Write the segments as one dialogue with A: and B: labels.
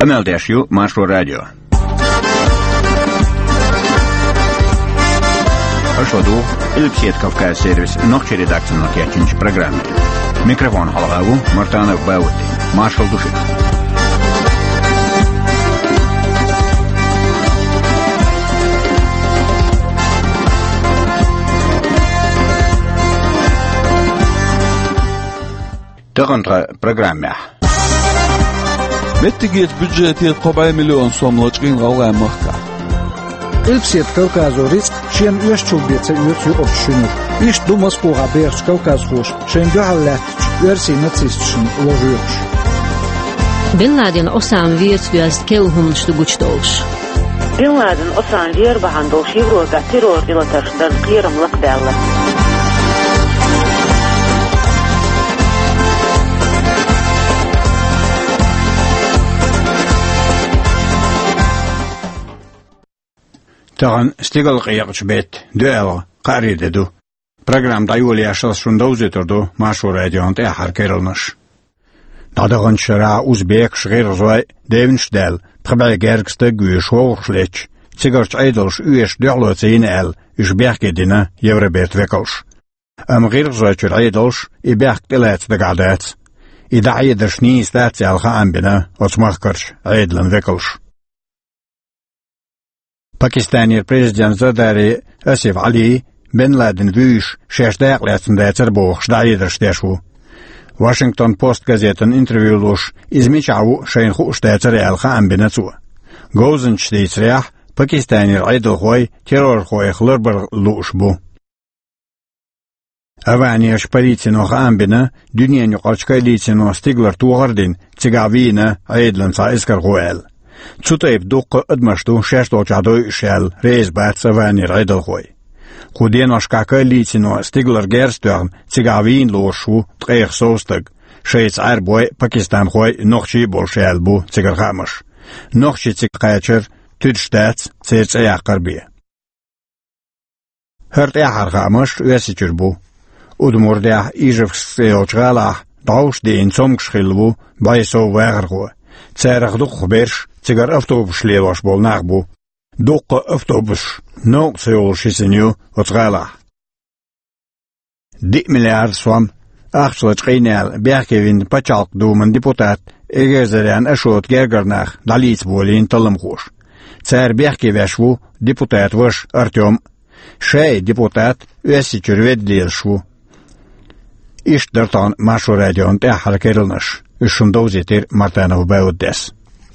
A: أمل داشيو ماشو راديو أشهدو البسيت كوكاز سيرفيس نقش ريداكشن مكياتشنش برنامج ميكروفون حلقاو مرتانا باودي مارشال دوشيك تغنى برنامج
B: متجيت بجيتي قبعي مليون سوملوچين غوغا مخكا
C: البسيت كوكازو ريسك شين يشتو بيتسا يوتيوب اوبشنو إيش دو مسكوغا بيرش كوكاز خوش شين دوحلات يرسي نتسيستشن لوجيوش
D: بن لادن أسان فيرس كيلهم شتوغوش دوش
E: بن لادن أسان فير بحندوش يبروغا تيرور ديلتر دن قيرم لقبالة
A: تغن استيقل قيقش بيت دوال قاريد دو برنامج دايولي أشخاص شندوزي تردو ماشو راديون تأحر كيرلنش نادغن شراع أوزبيك شغير زواي ديفنش دال بخبع جاركستا جويش وورشليتش تيغرش عيدلش اويش دعلو تين ال إش بيحكي دينا يوربيت ويكلش غير زوايتر عيدلش إبيحك تلات دقعدات إذا عيدرش نيس لاتي الخام بنا وتمخكرش عيدلن ويكلش باكستاني البريزيدنت زرداري أسيف علي بن لادن فيش شاش داقلاتن داتر بوخش دايدرش داشو واشنطن بوست газетن انترفيو لوش إزميشعو شين خوش داتر الخام بناتو غوزن شديت رياح باكستاني العيدل خوي تيرور خوي خلربر لوش بو أواني أشبريتنو خام بنا دنيا نقرشكا ليتنو ستيغلر توغردين تيغاوينا عيدلن سا إسكر خوال تسوتيب دوق ادمشتو شاشتو جادوي شال ريز بات سواني العيدل خوي خودين وشكاكا ليتنو ستيغلر جيرستوغن تيغاوين لوشو تغير سوستغ شيت عربوي باكستان خوي نوخشي بولشال بو تيغر خامش نوخشي تيغاچر تدشتات تيتس ايا قربيه هرت ايا خامش ويسيچر بو ودمورديا ايجفسيوچغالا داوش دين سومغشخيلبو بايسو واغرغو تسارخ دوق بيرش تيغر افتوبش ليواش بول ناغبو دوق افتوبش نوق سيول شيسنيو وتغالا دي مليار سوام اخشلت قينال بيحكيوين بچالق دومن ديبوتات ايغازريان اشوت گرگرناخ داليت بولين تلمخوش تسار بيحكي باشو ديبوتات وش ارتيوم شاي ديبوتات ويسيچر ويدليرشو إيش درتان ماشو راديون تأحر كيرلنش الشندوزي تير مرتانو باودس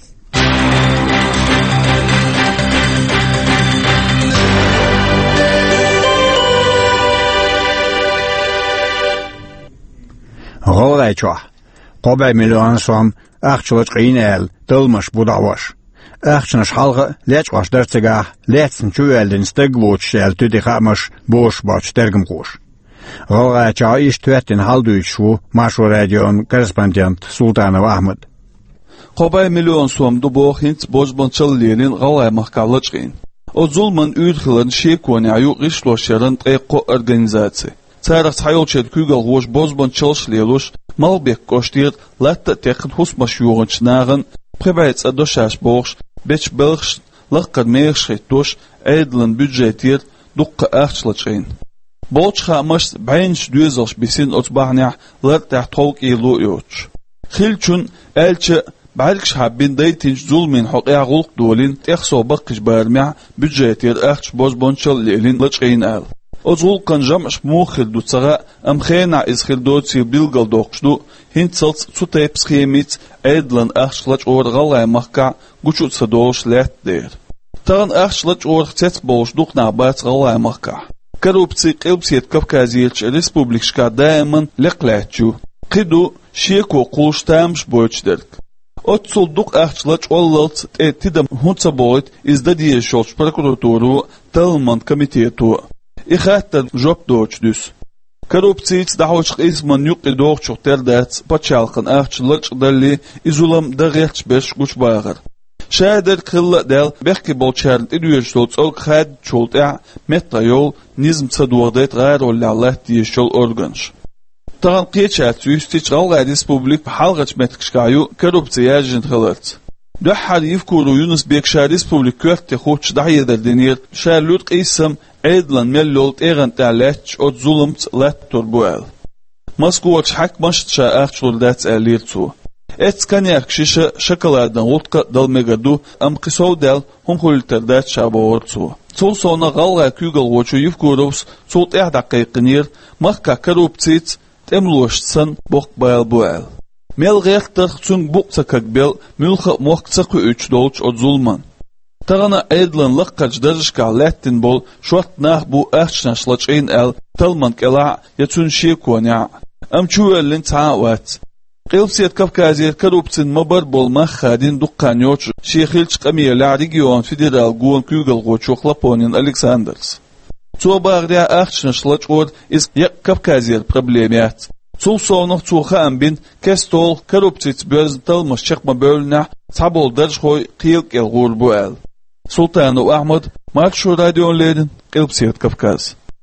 A: غوغاي چوح قبع مليون سوام اخشلت قينال دلمش بودعوش اخشنش حلقة ليچوش درتگاه ليتسن چوالدن ستگووچ شال تودي خامش بوش باچ ترگم خوش غوغاي چا إيش تواتن حالدويشو ماشو راديون كورسبوندنت سلطانов أحمد
B: قبعي مليون سوم دبوخ هنت بوزبونچل لينين غوغاي مخكالچقين أزولمن يدخلن شيكوني عيو غشلوشيرن تقيقو أرغانيزاتي تارخ تحيوچد كوغل غوش بوزبونچلش ليلوش مالبيك كوشتير لات تقد حس مشيوغنش ناغن بخبعيت أدوشاش بوخش بيش بلخش لقد ميخش دوش عيدلن بيدجيتير دق أخشلچين بولش خامش بعينش دوزلش بسين أتباعنيح لرتاح طوق إيلو يوتش خيلچون ألچ بعدكش حابين دايتنش ظلمين حقيا غلق دولين تخصو بقش بارميع بجيتير أخش بوزبونشل ليلين لچقين آل أزول كان جمعش موخل دو تسغا أم خينا إزخل دوتي بيلغل دوخشدو هين تسلت سوتيب سخيميت عيدلن أخش لچ أور غلاي مخكا گوچو تسدوش لات دير تغن أخش لچ أور ختت بولش دوقنا بات غلاي مخكا كروبتي قلبسيت كافكازيلش ريسبوبليكشكا دائما لقلاتشو قدو شيكو قولش تامش بوچدرك أتصل دوق أخشلش أوللت تدم هونسا بويت إزدادية شولش بروكوراتورو تلمن كميتيتو إخاتر جوب دوش دوس كروبتيت دعوش اسمن يقي دوغ شوتر دات باتشالقن أخشلش دالي إزولم دغيرش بش گوش باغر شادر كلا دال بحكي بولشار تدويش شولت أو خاد شولت متى يول نظم تصدوغدات غير ولا الله تيشول أورغانش تغن قيتشات يستيش غالغا ريسبوبليك بحلغة متكشكايو كروبتي ياجن خلت دحر يفكروا يونس بيكشا ريسبوبليك كورت خوش دحية دردينير شارلوت قيسم عيدلان ملولت ايغان تعلاتش او ظلمت لات توربوال مسكوش حك مشتشا اخشول دات اليرتو اتس كان يكشيش شكلادن ولتقا دل ميغدو ام قصو دل هم خلتر دات شابورتو سول سونا غالغا كيغل وچو يفكروس سولت اح دقيقنير مخكا كروبتيت تملوشتسن بوق بايل بوال ميل غيختر تون بوقتكك بيل ملخ موقتك üç dolç o zulman. Tağana eydlan laqaç darışka ləttin bol şuat nah bu ahçnaşlaçın el talman kela yatun şekonya. Am çuellin taawat. Qilsiyat Kavkaziyat korrupsiyan mabar bolma xadin duqqanyoç şekhilç qamiyala region federal gon kügel qoçoq Laponin Aleksandrs. Çoğbağda ahçnaşlaç od is Kavkaziyat problemiyat. Sul sonuk çoğu ambin kestol korrupsiyat böz talmış çıkma bölünə sabol darışkoy qiyilk el qul bu el. Sultanu Ahmed, Marşu Radyo'nledin, Qilsiyat Kavkaz.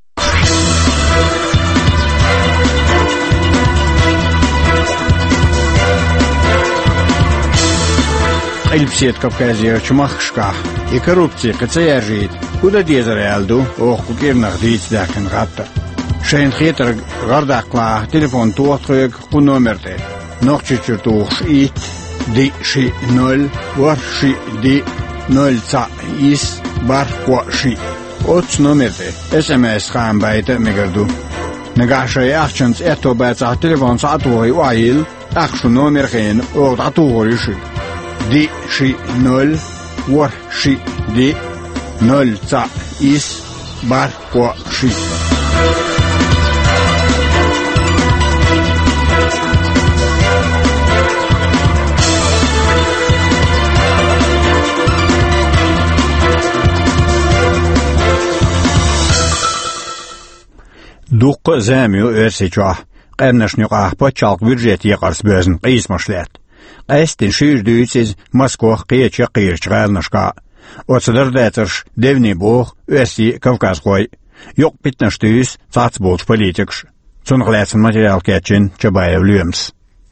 A: Qilsiyat Kavkaziyya çumaxşqa, korrupsiya qıtsayarjid, kuda dezaraldu, oqu kirnaqdiç dakin qattır. Şeyn xeter gardaqla telefon tuğatqık bu nomerde. Noqçıçır tuğş it, di şi 0, var şi di 0 ca is, bar qua şi. Oç nomerde. SMS xan bayta megardu. Nagaşay axçınç eto bayta telefon saatuğu ayil, axşu nomer xeyn oğd atuğu şi. Di şi 0, var şi di 0 ca is, bar qua şi. Duq zamiu örseçah. Qernashnyuqa paçalq budjet yaqars bözün qismaşlat. Qestin şirdüysiz Moskva qiyçə qiyirçqalnışqa. Otsadar dətırş devni boğ ösi Kavkazqoy. Yoq bitnaştüyüz çatsbolç politikş. Çunqlatsın material keçin Çabayev lüyəms.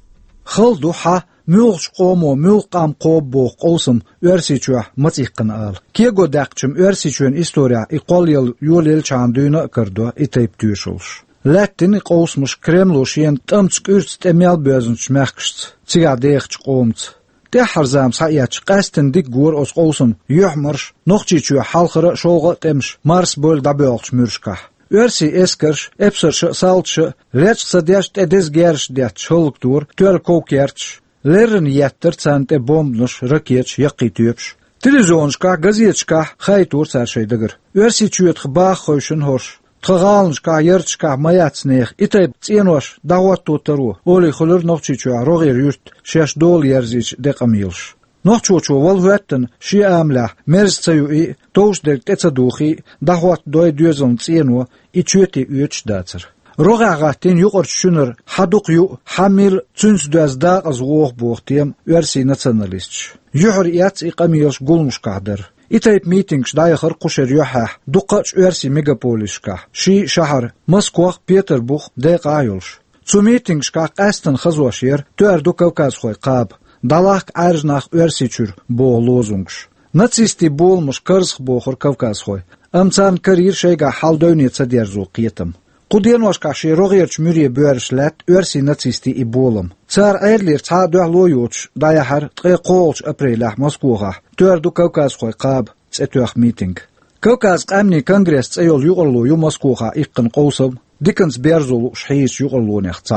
C: Xıl duha mülç qomo mülqam qobbo qolsum örseçah matsiqın al. Kego daqçım örseçün istoriya iqolyal yolel çanduyna qırdı itayp tüyüşülş. Latin qosmuş Kremluş yen tamçq ürst emel bözünç məxqşt. Tsigadex qomts. De harzam sayaç qastin dik gur os qolsum yuhmarş noqçiçü halqıra şolğa demiş Mars böl dabölç mürşqa. Örsi eskirş, epsirş salçı, leçsa dest edez gerş de çoluktur, tör kokerç. Lerin yettir çante bombnuş raket yaqi tüyüpş. Televizyonşqa, gazetçqa xaytur sarşaydıgır. Örsi çüyet xba xoyşun hoş. Tğalnşqa, yerçqa mayatsnex itayb tsenoş dawat totaru. Oli xulur noqçiçu roğir yurt şeş dol yerziç deqamilş. Noqçuçu volvettin şi amla merztsayu towsdek tetsaduxi dawat doy düzün tsenu içüti üç datsır. Roğağatin yuqor şunur haduqyu hamil tsünsdözda azwoq boqtiem örsi nationalist. Yuhur yats iqamilş gulmuşqadır. İtayp meetings dayıxır quşer yuha duqaç örsi megapolishqa. Şi şahar Moskva Peterburg deqayulş. Su meetingsqa qastin xazwashir tör du Kavkazxoy qab. Dalaq arjnaq örsiçür bo lozungş. Natsisti bolmuş kırzx boxur Kavkazxoy. Amtsan karir şeyga haldöwnetsa derzu qiyetim. Qudenoshqa şi roğirç mürye börşlat örsi natsisti ibolum. Tsar erlir ta döhloyuç dayahar tqolç apreylah Moskvaga. Tör du Kavkazxoy qab tsetöx meeting. Kavkaz qamni kongress tsayol yuqorluyu Moskvaga iqqin qowsum dikins berzolu şhiç yuqorluneqtsa.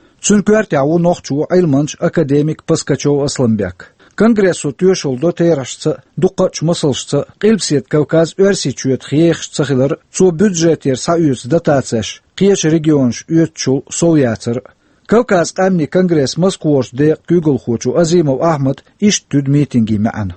C: Çünkü o noqçu ilmanç akademik Paskachov Aslanbek. Kongressu tüyüşuldu teyraşçı, duqaç masılşçı, Qilsiyat Kavkaz örsiçüyet xiyexçı xilir, su büdjeter sayüz datatsiyaş, qiyeç regionş üyetçul solyatır. Kavkaz qamni kongress Moskvoş de kügülxuçu Azimov Ahmed iştüd mitingi ma'an.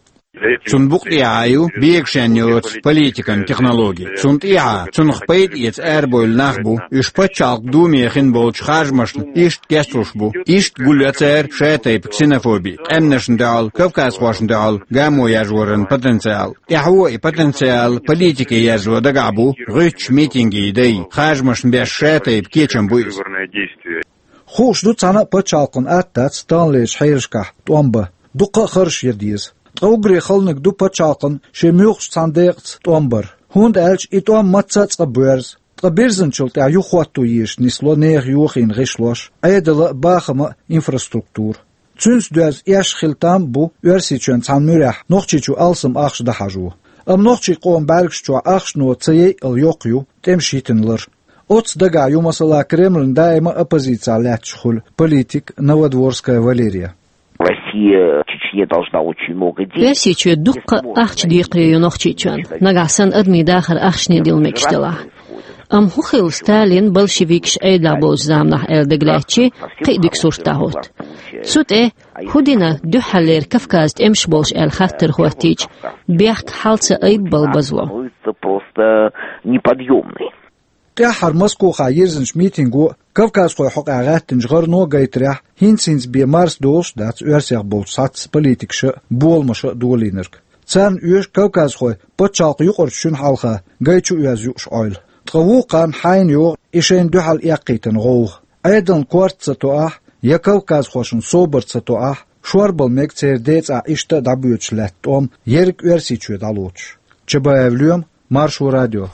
A: Цунбук иаю биекшенёц политикан технологий. Цунт иа цунхпейт ец эрбойл нахбу ишпачалк думехин болч хажмашн ишт геструшбу ишт гулецер шетейп ксенофоби эмнешндал Кавказхошндал гамо яжворен потенциал. Яхуа и потенциал политики яжво дагабу рыч митинги дей хажмашн беш шетейп кечембуис.
C: Хуш ду цана пачалкын аттац танлеш хайршка томба دقة خرش يديز أوغري خلنك دو بتشاقن شميوخ صنديق تومبر هوند ألش إتوام متسات قبيرز قبيرزن شلت يخواتو يش نسلو نيغ يوخين غشلوش أيدل باخما إنفراستруктур تونس دوز إيش خلتام بو يرسيچون صنمرح نوخچيچو ألسم أخش دحاجو نوخچي قوم بالغشچو أخش نو تسي اليوقيو تمشيتنلر От дага юмасала Кремль дайма оппозиция лячхул политик Новодворская Валерия.
F: Россия Чечне должна очень много денег.
D: Версия дукка ахч диқри юнохчичан. Нагасан адми дахар ахшни дилмекштела. Хухил Сталин большевикш эйдабоз замнах элдеглячи қидик суртахот. Суте худина духалер Кавказт эмшболш элхаттер хуатич бяхк халца эйббал базло.
F: Просто неподъемный.
C: تحر مسكو خايرزنش ميتينغو كافكاس خو حق اغات نجغر نو غايتريح هينسينز بمارس دوش دات يرسيغ بولساتس بوليتيكش بولمش دولينرك تسان يوش كافكاس خو بوتشاق يقر شون حالخا غايتشو يازوش اويل تقوقان حين يو ايشين دوحال يقيتن غوغ ايدن كوارتساتوح يا كافكاس خوشن صوبرتساتوح شوربل ميكتير ديتس اشتا دابيوتشلات توم يرك يرسيچو دالوچ چبايفليوم مارشو راديو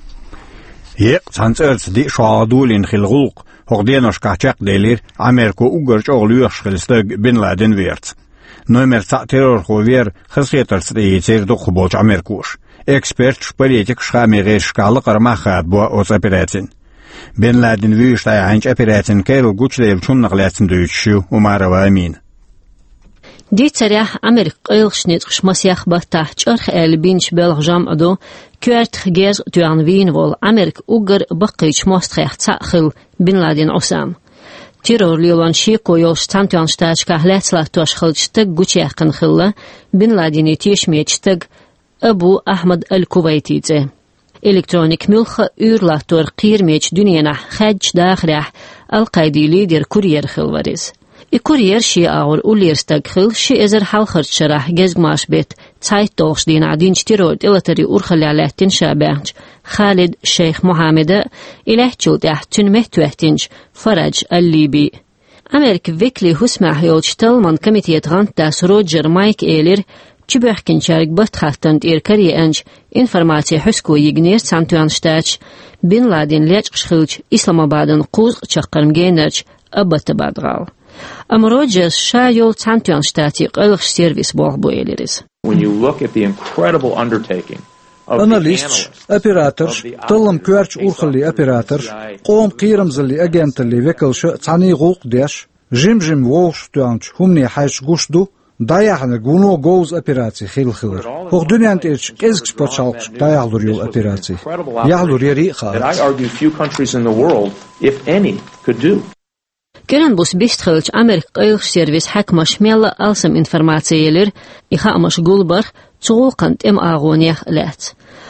A: Санцерц ди шаадулин хилгулк хогденош качак делир Америку угорч оглуяш хилстаг Бин Ладен верц. Номер террор ховер хасетарс дейцер дохболч Америкуш. Эксперт политик шхамеге шкалы кармахат бу оц операцин. Бин Ладен виштай анч операцин керл гучлев чуннаглятсин дүйчү Умарова Амин.
D: دي تريح أمريك قيلشنيت خشمسيخ بطاح چرخ البينش بلغجام عدو كوارت خجيز توان وين وول أمريك أوغر بقيش مستخيخ تأخل بن لادن عسام تيرور ليولان شيكو يوش تانتوان شتاج كهلاتلا توش خلجتك گوچيخن خلا بن لادن يتيش ميچتك أبو أحمد الكويتيزي إلكترونيك ملخ أورلا تور قير ميچ دنيانا خج داخرح القايدي ليدر كورير خلوريز الكورير شي أول أوليرستغخل شي إزر حالخرج شرح جزماش بيت تايت دوغش دين عدين شتيرود إلتري أورخل علاتين شابهنج خالد شيخ محمد إله جلدح تنمه توهتنج فرج الليبي أمريك فيكلي هسمع يولشتل من كميتية غانتاس روجر مايك إيلر تبحكن شارك بطخاتند إيركاري أنج إنفرماتي حسكو يجنير سانتوان شتاج بن لادن ليش خلج إسلام آبادن قوز چقرم جينرج أبتبادغال Amrojes shayol Santian Stati Elch Service Borboeleris.
G: When you look at the incredible undertaking of
C: Analysts, operators, tallam kwarch urkhli operators, qom qiramzli agentli vekelsh tsani gulq desh, jim wosh tuanch humni hash gushdu, dayahna guno goes operati khilkhir. Hoch dunyant ich kezks potchalq dayahlur yol operati. Yahlur yeri kha.
G: That I argue few countries in the world, if any, could do.
D: كرن بوس بيستخلج أمريك قيلش سيرفيس حكمة شميلة ألسم إنفرماتييلر إخامش قولبر تغوقن تم آغونيخ لات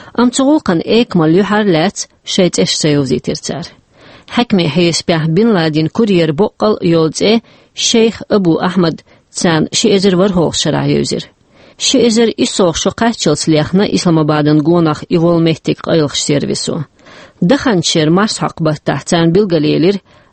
D: تغوقن إيكمال يحر لات شيت إش سيوزي ترتار حكمي حيس بيح بن لادن كورير بقل يولد شيخ أبو أحمد تسان شي إزر ورهوغ شرع يوزر شي إزر إسوغ شو قاتشلت ليخنا إسلام آبادن قوناخ إيوال مهتك قيلش سيرفيسو دخان شير مارس حق بطاحتان بالغليلر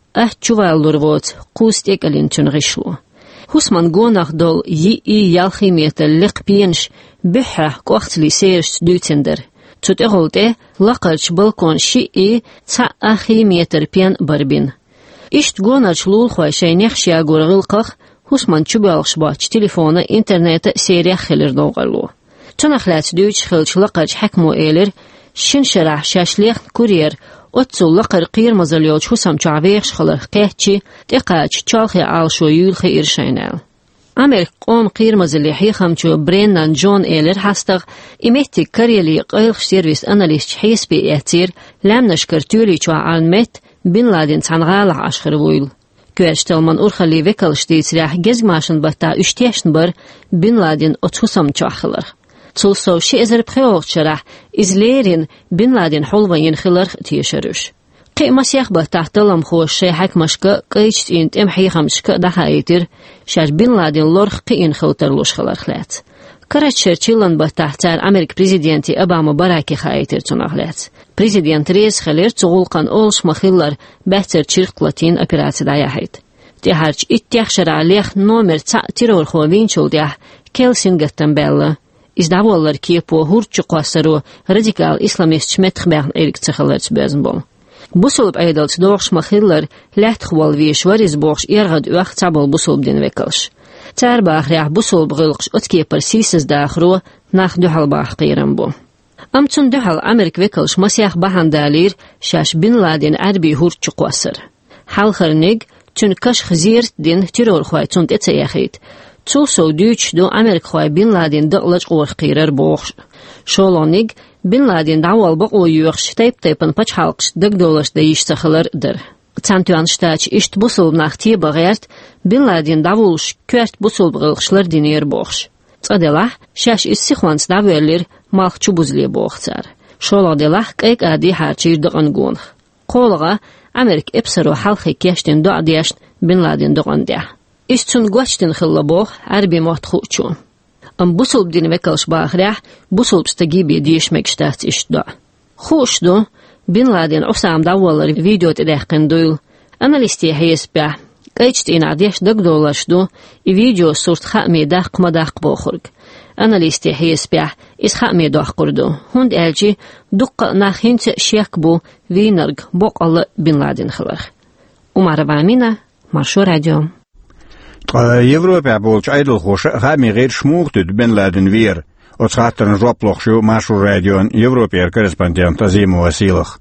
D: چوالور ووت قوست اکلین چون غشلو. حسمان گوناخ دول یالخی میتل لق بینش بحره قوخت لی سیرش دوتندر. تود اغلده لقرچ بلکون شیئی تا اخی میتر پین بربین. اشت گوناچ لول خواه شینیخ شیا گورغلقخ حسمان چوبالخش باچ تلفون اینترنت سیریخ خلر دوغلو. تنخلات دوچ خلچ لقرچ حکمو ایلر شن شرح شاشلیخ کوریر أتصل لقر قير مزاليوت شو سام تعويخش خلق قهتشي تقاش تشالخي عالشو يولخي إرشينال. أمريك قوم قير مزاليحي خمشو برينان جون إيلر حستغ إمهتي كاريلي قيلخ سيرفيس أناليست حيس بي إعتير لام نشكر تولي شو عالمت بن لادن تنغالح عشخر ويل. كواشتل من أرخلي وكالش ديت راح جزماشن بطا اشتيشن بر بن لادن أتوسم تشاخلر. تلسو شي إزر بخيوغ شرح إزليرين بن لادن حلوين خلر تيشرش. قي مسيخ بطاحت لمخوش شي حكمشك قيشت إنت إمحي خمشك دحايتر شاش بن لادن لورخ قيين خلترلوش خلر خلات. كرات شرچيلن بطاحتار أمريك بريزيدينتي أباما براكي خايتر تنغلات. بريزيدينت ريز خلير تغولقان أولش مخلر بحتر چرق لاتين أبيراتي داياهيت. تهرج اتيخشر عليخ نومر تيرور خوين شوديح كيلسين گتنبل is davoller kiepo hurtju qasaro radical islamist schmetkhbern erik tsakhlarts bezenbol busulb eidals dorch machiller lechtgwal wie schwaris borch ergad uach tabel busulb den wekels Tarbach reach busulb gulks otke precises dagro nach duhalbach qirambo amtsun duhal amerik wekels masiach bahandalir shash bin laden arbi hurtju qasar halkharnig tun kash khziert den terror khwaytsunt etsayachit Zu so Deutsch do Amerika Bin Laden daqlach qorqirar box. Sholonig Bin Laden dawal baqo yuqsh taypan pachhalqsh dagdolash deyishtakhlar dir. Tantuan shtach ist busul nachti bagert Bin Laden davulsh kwert busul baqshlar diner box. Tsadelah shash issikhwans davelir malchchu buzli boxar. Sholodelah qayq adi harchir daqangun. Qolga Amerik epsaro halqi keshtin do adiyasht Bin Laden doqandia. Istun gwachtin khillabo arbi mohtxuchu. Busulb din wekelsh baagrah, busulb stagibi diishmek shtat ishda. Khushdo Bin Laden usam dawallar video tedaqindul. Analisti hayesba. Qaycht in adish dagdolashdo I video surt khami daqmadaq bokhurg. Analisti hayesba is khami daqqurdo. Hund elji duqqa nakhint shekbu winarg boqalla Bin Laden khilaq. Umar Vamina, Marsho Radio.
A: Европа болч айдл хош хами гейр шмугтуд Бен Ладен вир от хаттан жоплохшу Машу радион Европер корреспондент Азиму Василах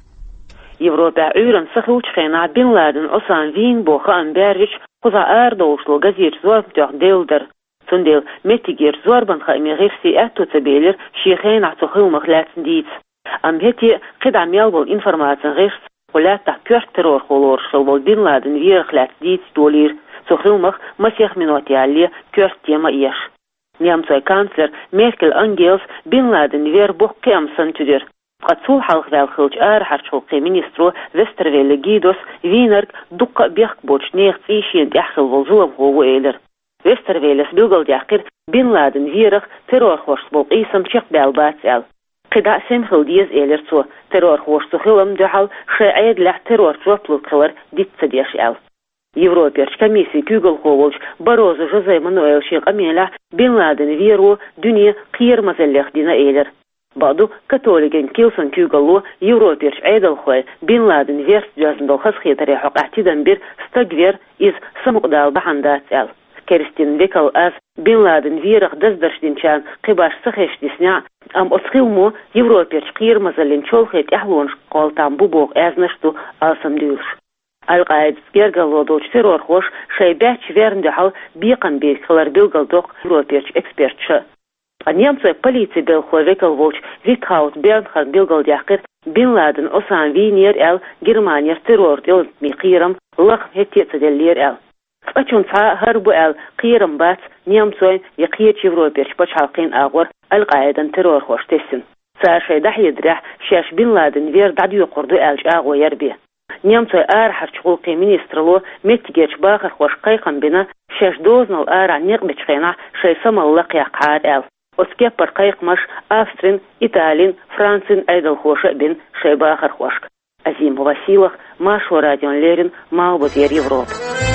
E: Европа уйран сахучхена Бен Ладен осан вин бохан берич куза ардошло газир зорбтох делдер сундел метигер зорбан хами герси атуцабелер шейхен атуху махлатсдиц am heti qidam yalbol informatsiyan gers qolata körteror xolor shol Bin Laden wir khlatdit dolir Sochilmach masich minutiali kört tema ish. Niamtsay kansler Merkel Angels Bin Laden wer boch kemsan tudir. Qatsul halq velkhilch harchul ministro Westerwelle Gidos Wienerg dukka bek boch necht ishien dakhil volzulm howo eler. Westerwelle bilgal dakir Bin Laden wierig terror khorst bol isam chik belbatsel. Qida semkhil dies eler so terror khorst sochilm dahal shaid la terror zopluklar ditsadeshel. Европер комиссия Күгел Ховолч Бароза Жозе Мануэл Шек Амела Бин Ладен Веру Дүния Қиырмазаллех Дина Эйлер. Баду католиген Килсон Күгелу Европер Айдал Хой Бин Ладен Верс Джазндал Хасхетаре Хақатидан Бир Стагвер из Самуқдал Бахандацел. Керстин Векал Аз Бин Ладен Верах Даздаршдинчан Қибаш Сахештисня Ам Оцхилму Европер Қиырмазаллен Чолхет Яхлонш Қалтам Бубоқ Азнашту Алсам Дюш. Al-Qaid gergalodoch terror khosh shaybach verndahal biqan beklar bilgaldoq europeach expertcha. Anyamtsa politsiya belxovekel volch Withaut Bernhard bilgaldaqir Bin Laden osan vinier el Germaniya terror del miqiram laq hetiyatsadeller el. Achun sa harbu el qiram bat nyamtsoy yaqiech europeach bachalqin agor Al-Qaidan terror khosh tesin. Sa shaydah yadrah shash Bin Laden ver dadu qurdu el jago yarbi. Немцы харчулки министрло метгеч бахар хош кайхан бина шеш дознал нербичхена шейсамаллак яқар эл. Оске пар кайхмаш Австрин, Италин, Францин айдал хоша бин шейбахар хошк. Азим Василах, Машу радион Лерин, Малбутер Европ.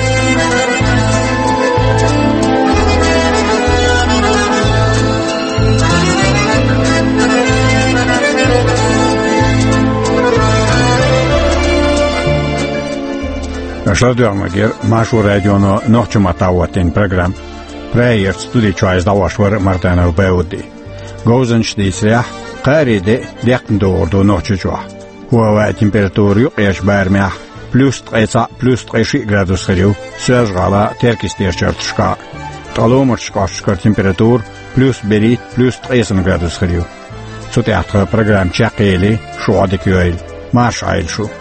A: Шадырмагер Машу радионо нохчуматаватин программ. Проект студии чайз давашвар Мартанов Беуди. Гозенштейсрях қариде дектндорду нохчучуа. Хуава температуру еш бармях плюс 30 градус хрю. Сажгала теркистерчартшка. Таломарчкашкар температур плюс берит плюс 30 градус хрю. Сутеатра программ чакели шуадекюэль. Маш айлшу.